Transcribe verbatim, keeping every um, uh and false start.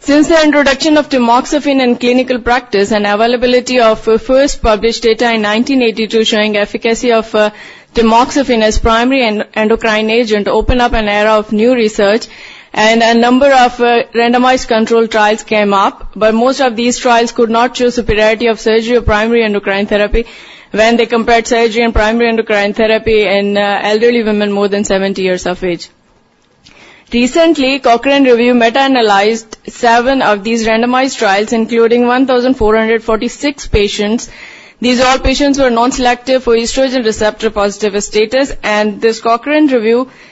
Since the introduction of tamoxifen in clinical practice and availability of uh, first published data in nineteen eighty-two showing efficacy of uh, tamoxifen as primary and endocrine agent opened up an era of new research, and a number of uh, randomized controlled trials came up, but most of these trials could not show superiority of surgery or primary endocrine therapy when they compared surgery and primary endocrine therapy in uh, elderly women more than seventy years of age. Recently, Cochrane Review meta-analyzed seven of these randomized trials, including one thousand four hundred forty-six patients. These all patients were non-selective for estrogen receptor positive status, and this Cochrane Review